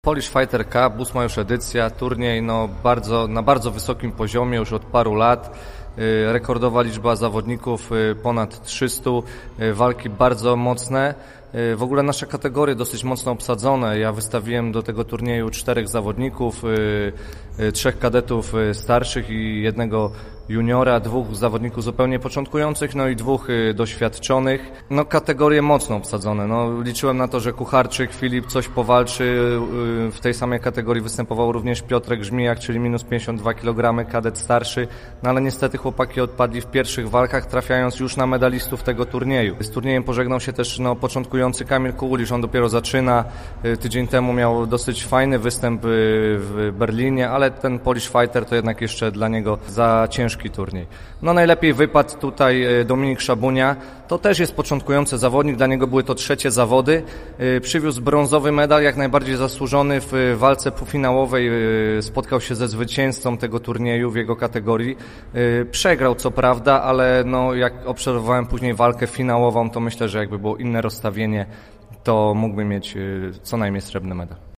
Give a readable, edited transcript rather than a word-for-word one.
Polish Fighter Cup, 8. już edycja, turniej na bardzo wysokim poziomie już od paru lat. Rekordowa liczba zawodników, ponad 300, walki bardzo mocne. W ogóle nasze kategorie dosyć mocno obsadzone. Ja wystawiłem do tego turnieju 4 zawodników, 3 kadetów starszych i 1 juniora, 2 zawodników zupełnie początkujących, i 2 doświadczonych. Kategorie mocno obsadzone. Liczyłem na to, że Kucharczyk, Filip coś powalczy. W tej samej kategorii występował również Piotrek Żmijak, czyli minus 52 kg, kadet starszy. Ale niestety chłopaki odpadli w pierwszych walkach, trafiając już na medalistów tego turnieju. Z turniejem pożegnał się też początkujący Kamil Kulisz, on dopiero zaczyna. Tydzień temu miał dosyć fajny występ w Berlinie, ale ten Polish Fighter to jednak jeszcze dla niego za ciężki turniej. Najlepiej wypadł tutaj Dominik Szabunia. To też jest początkujący zawodnik, dla niego były to 3 zawody. Przywiózł brązowy medal, jak najbardziej zasłużony w walce półfinałowej. Spotkał się ze zwycięzcą tego turnieju w jego kategorii. Przegrał co prawda, ale jak obserwowałem później walkę finałową, to myślę, że jakby było inne rozstawienie, to mógłby mieć co najmniej srebrny medal.